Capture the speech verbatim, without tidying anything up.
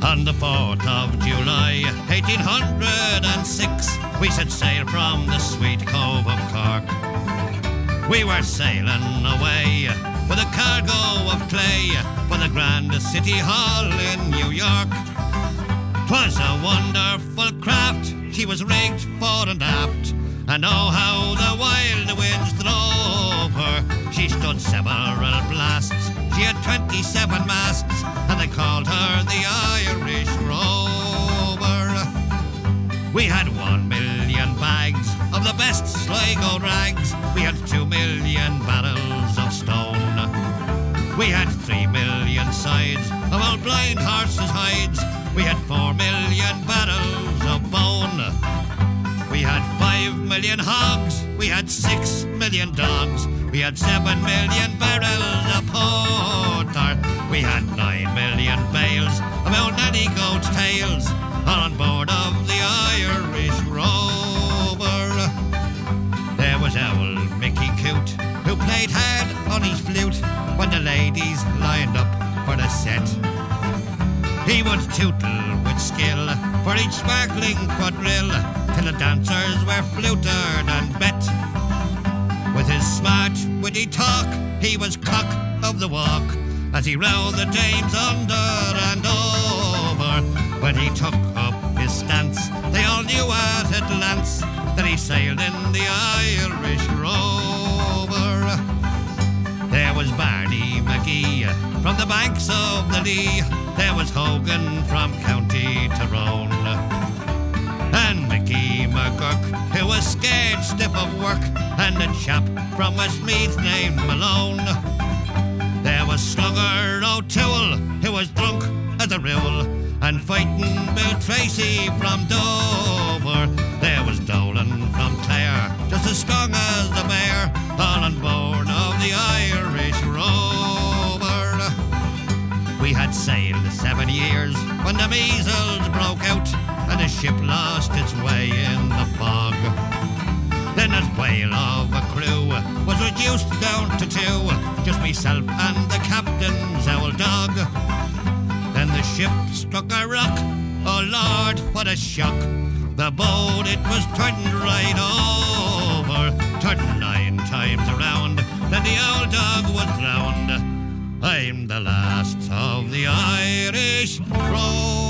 On the fourth of July, eighteen oh six, we set sail from the sweet cove of Cork. We were sailing away with a cargo of clay for the grand city hall in New York. 'Twas a wonderful craft, she was rigged fore and aft, and oh how the wild winds drove her. She stood several blasts, she had twenty-seven masts, and they called her the Irish Rover. We had one million bags of the best Sligo rags, we had two million barrels of stone. We had three million sides of old blind horses' hides, we had four million barrels of bone. We had five million hogs, we had six million dogs, we had seven million barrels of porter. We had nine million bales of old nanny goat's tails, all on board of the Irish Rover. There was old Mickey Coot, who played hard on his flute when the ladies lined up for the set. He would tootle with skill for each sparkling quadrille, till the dancers were flutered and bet. With his smart, witty talk, he was cock of the walk, as he rowed the dames under and over. When he took up his stance, they all knew at a glance that he sailed in the Irish Rover. There was Barney McGee from the banks of the Lee, there was Hogan from County Tyrone, and Mickey McGurk, who was scared stiff of work, and a chap from Westmeath named Malone. There was Slugger O'Toole, who was drunk as a rule, and fighting Bill Tracy from Dover. There was Dolan from Clare, just as strong as a bear, all on board of the Irish Rover. We had sailed seven years when the measles broke out, and the ship lost its way in the fog. Then a whale of a crew was reduced down to two, just myself and the captain's old dog. Then the ship struck a rock, oh Lord, what a shock. The boat, it was turned right over, turned nine times around, then the old dog was drowned. I'm the last of the Irish Rover.